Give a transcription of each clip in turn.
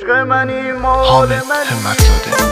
عشق منی مال منی.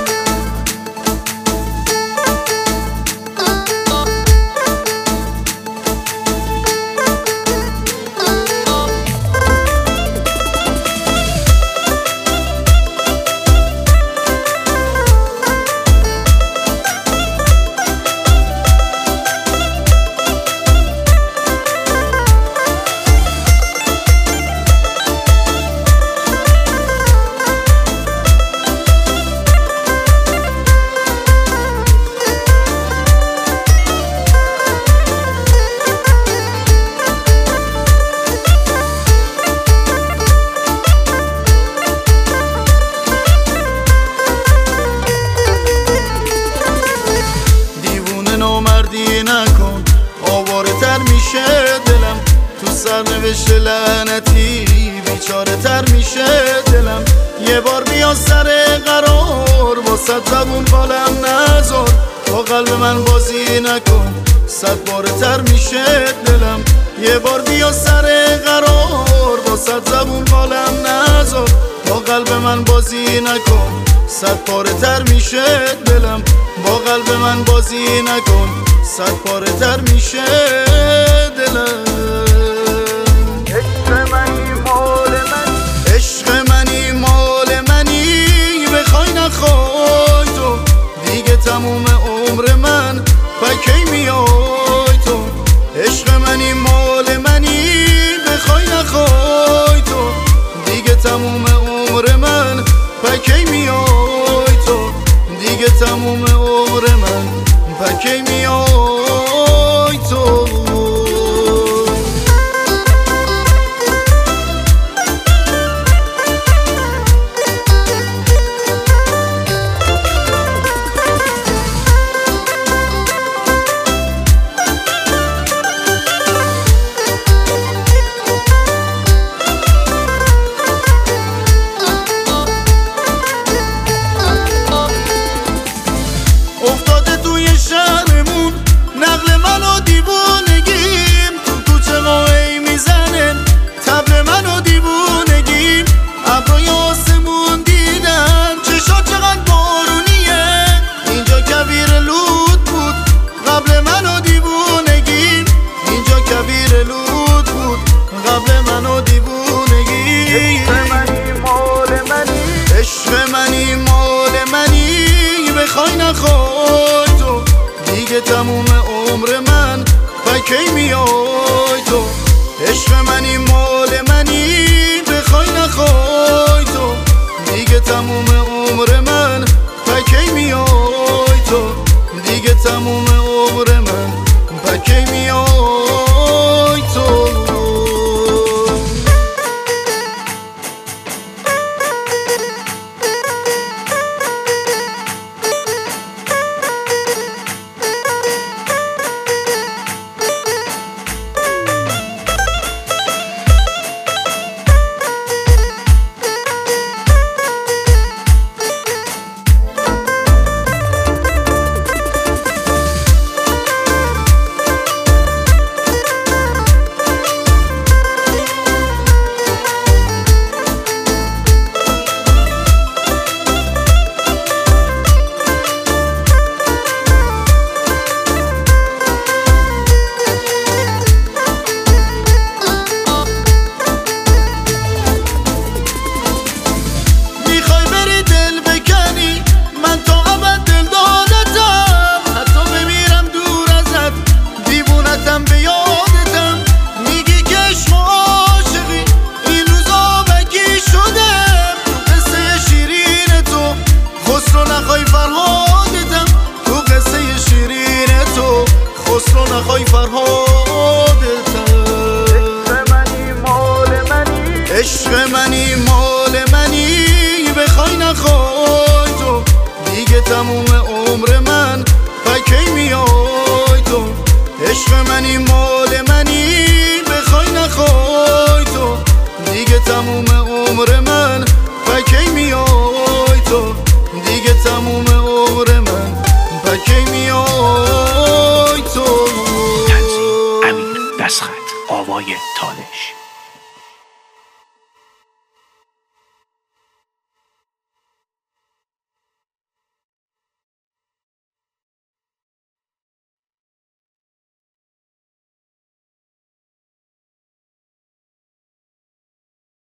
نامردی نکن آواره تر میشه دلم، تو سرنوشت لعنتی بیچاره تر میشه دلم. یه بار بیا سر قرار با صد زبون بالم نذار، با قلب من بازی نکن 100 باره تر میشه دلم. یه بار بیا سر قرار با صد زبون بالم نذار، با قلب من بازی نکن 100 باره تر میشه دلم. با قلب من بازی نکن 100 باره تر میشه دلم. عشق منی مال منی، عشق منی مال منی، بخوای نخوای تو دیگه تموم عمر من پکی میای تو. عشق منی مال منی، بخوای نخوای تو دیگه تموم عمر من پکی میای تو، دیگه تموم عمر من پکی میای تو. افتاده توی شهرمون نقل من و دیوونگیم، تو کوچه قاهی میزنن طبل من و دیوونگیم. ابرای آسمون دیدم چشات چقدر بارونیه، اینجا کویر لود بود قبل من و دیوونگیم. اینجا کویر لود بود قبل من و دیوونگیم. عشق منی مال منی، عشق منی مال منی، بخوای نخوای تو دیگه تموم عمر من پکی میای